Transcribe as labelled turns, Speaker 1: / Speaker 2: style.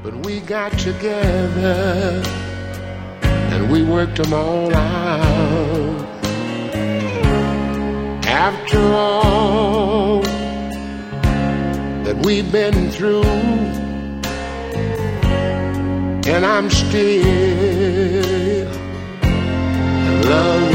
Speaker 1: But we got together and we worked them all out. After all that we've been through, and I'm still in love